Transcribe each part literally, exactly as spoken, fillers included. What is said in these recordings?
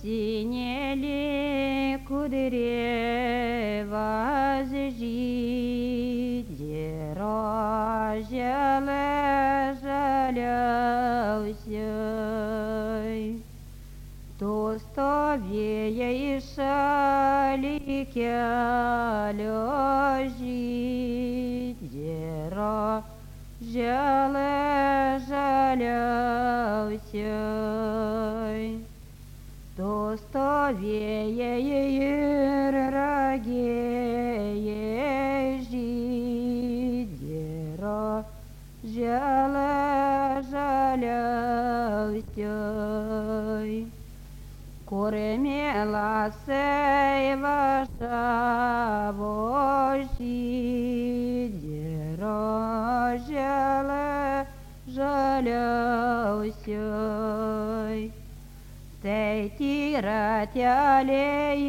посинели кудрева жиде, рожа лежалявся. Тостовіє і шаліке лежить, рожа лежалявся. Тостовіє і рагіє жиде, рожа лежалявся. Кормила сей ваша вожиде, рожа лежалявся. Сей тиратяли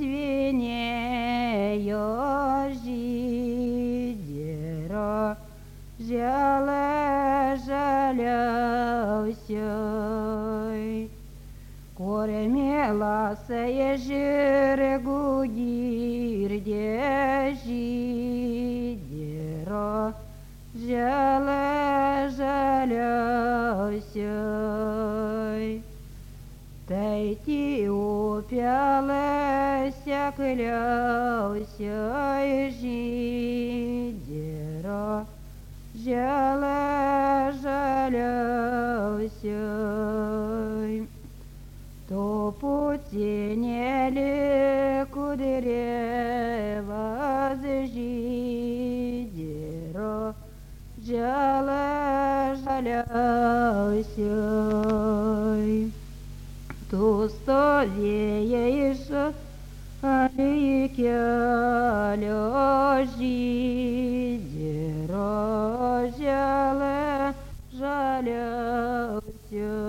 извинею жиде, рожа лежалявся. Кормила сей жир гудирде жиде, рожа лежалявся. Тейті уп'ялася, клявся жиде, рожа лежалявся. То посинели кудрева жиде, рожа лежалявся. Тостовіє і шаліке лежить, рожа лежалявся.